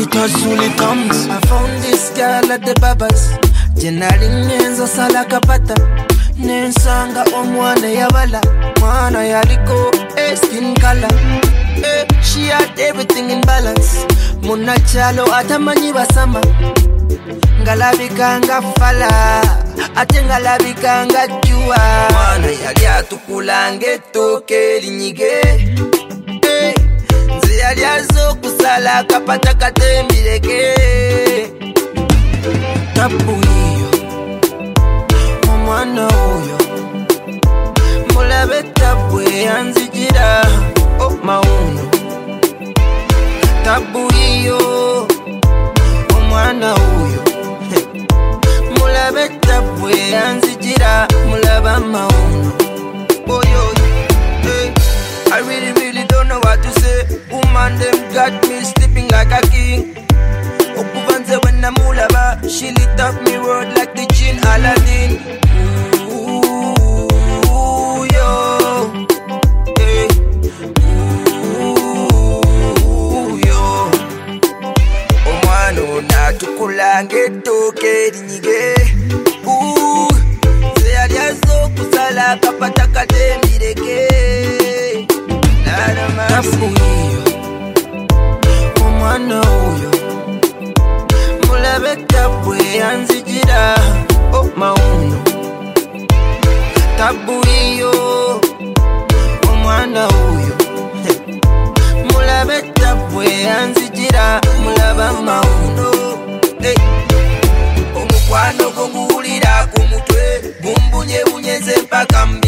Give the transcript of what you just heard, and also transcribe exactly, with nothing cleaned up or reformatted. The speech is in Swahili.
Utazuli comes. I found this girl at the babas. Jenali nyenzo sala kapata. Nensanga omwana yabala. Mwana yaliko eh, skin color. Eh, she had everything in balance. Muna chalo atamanyi basama. Ngalabika nga fala. Ate ngalabika nga jua. Mwana yali atukulange toke linyige. Eh, nzi yali azo kusala kapata katembireke. Tapu hiyo omwana oyo mulabe tapu yanzijira oh mauno. Tapu hiyo omwana oyo mulabe tapu yanzijira mulaba mauno. Oh yo, hey, I really really don't know what to say. Woman them got me sleeping like a king. Okuvanze when I'm mulaba, she lit up me world like the Jinn Aladdin. Ooh, yo, hey. Ooh, yo. Omwano na tukulange toke linyige. Ooh, se aliazo kusala kapata katembireke. Tapu hiyo omwana oyo mulabe tapu yanzijira oh mauno. Tapu hiyo omwana oyo mulabe tapu yanzijira mulaba mauno. Hey. Omukwano gonguulira ku mutwe gumbunye bunyeze mpaka mbi.